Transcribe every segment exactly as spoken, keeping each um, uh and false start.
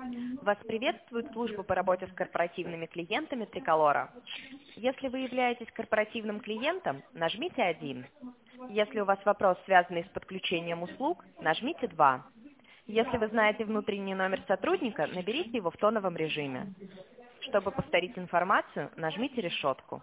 Вас приветствует служба по работе с корпоративными клиентами Триколора. Если вы являетесь корпоративным клиентом, нажмите один. Если у вас вопрос, связанный с подключением услуг, нажмите два. Если вы знаете внутренний номер сотрудника, наберите его в тоновом режиме. Чтобы повторить информацию, нажмите решетку.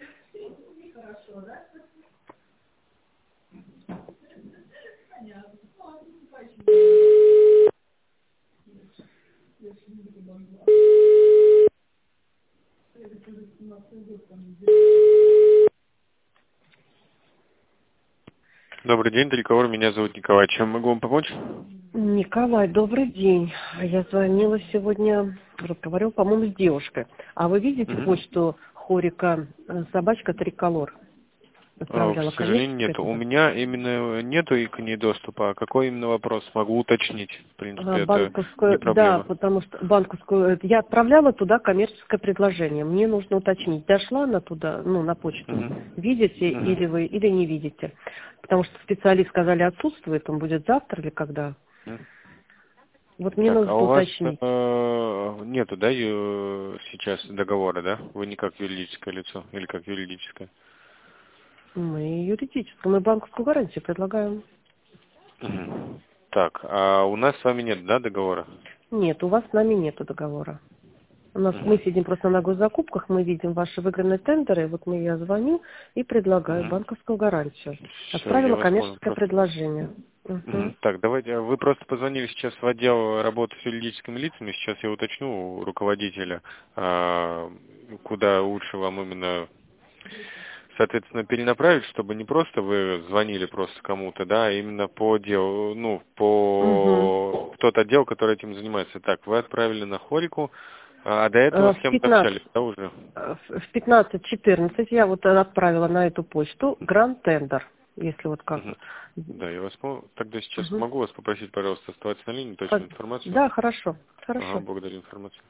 Добрый день, Триколор, меня зовут Николай. Чем могу вам помочь? Николай, добрый день. Я звонила сегодня, разговаривала, по-моему, с девушкой. А вы видите Угу. почту Хорика собачка Триколор? А, к сожалению, нет. У меня именно нету и к ней доступа. А какой именно вопрос? Могу уточнить. В принципе, А, это банковскую, не проблема. да, потому что банковскую, я отправляла туда коммерческое предложение. Мне нужно уточнить, дошла она туда, ну, на почту, Угу. видите Угу. или вы, или не видите. Потому что специалист сказали отсутствует, он будет завтра или когда. Угу. Вот мне Так, нужно а у вас уточнить. э, нету, да, ю- сейчас договора, да? Вы не как юридическое лицо или как юридическое? Мы юридическую, мы банковскую гарантию предлагаем. Угу. Так, а у нас с вами нет, да, договора? Нет, у вас с нами нету договора. У нас, мы Угу. сидим просто на госзакупках, мы видим ваши выигранные тендеры, вот мы я звоню и предлагаю Угу. банковскую гарантию. Все, я Отправила вас понял. коммерческое Просто. предложение. Угу. Мгм. Так, давайте, вы просто позвонили сейчас в отдел работы с юридическими лицами, сейчас я уточню у руководителя, а, куда лучше вам именно, соответственно, перенаправить, чтобы не просто вы звонили просто кому-то, да, а именно по делу, ну, Угу. по в тот отдел, который этим занимается. Так, вы отправили на Хорику, а до этого с В кем-то пятнадцать, общались, да, уже? в пятнадцать четырнадцать я вот отправила на эту почту гранд тендер, если вот как. Мгм. Да, я вас понял. Тогда сейчас Угу. могу вас попросить, пожалуйста, оставаться на линии, точную информацию. Да, хорошо, Ага, хорошо. благодарю информацию.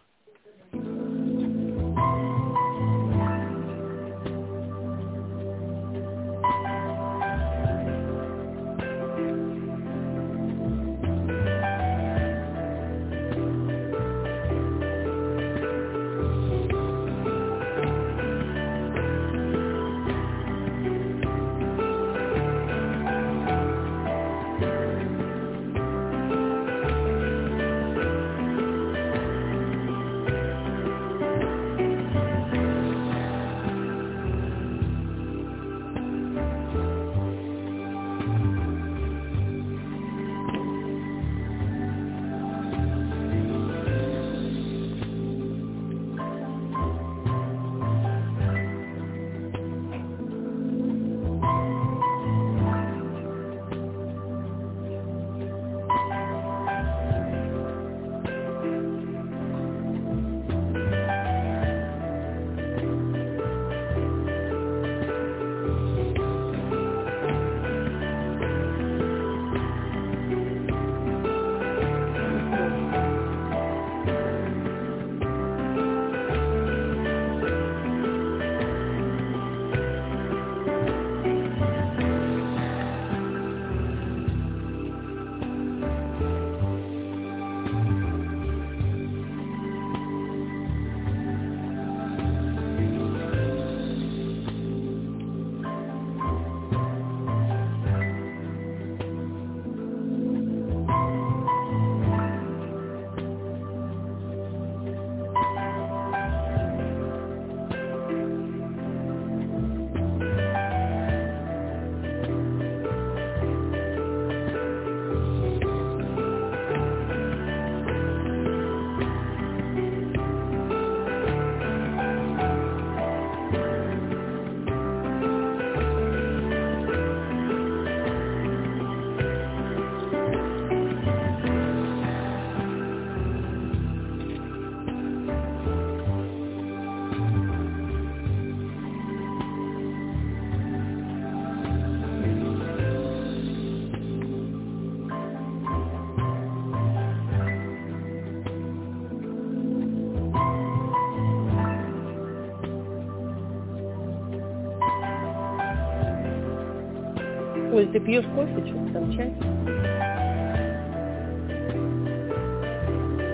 Оль, ты пьешь кофе, что там, чай?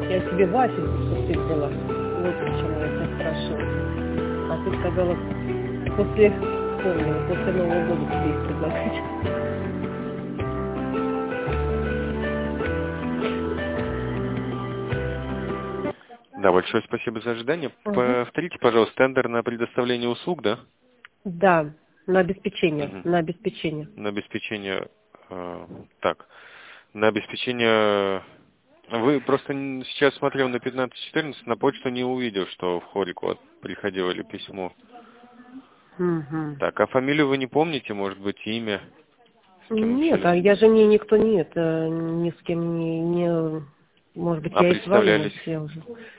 Я тебе Васеньку встретила. Вот почему я тебя спрашивала. А ты сказала, после, помню, после Нового года тебе их предлагать. Да, большое спасибо за ожидание. Угу. Повторите, пожалуйста, тендер на предоставление услуг, да? Да, на обеспечение, Угу. на обеспечение. На обеспечение, э, так, на обеспечение, вы просто н- сейчас смотрел на пятнадцать четырнадцать, на почту не увидел, что в Хорику от- приходило ли письмо. Угу. Так, а фамилию вы не помните, может быть, имя? С кем Нет, а общались? я же не никто нет, э, ни с кем не, не может быть, А я и свалилась, представлялись? я уже.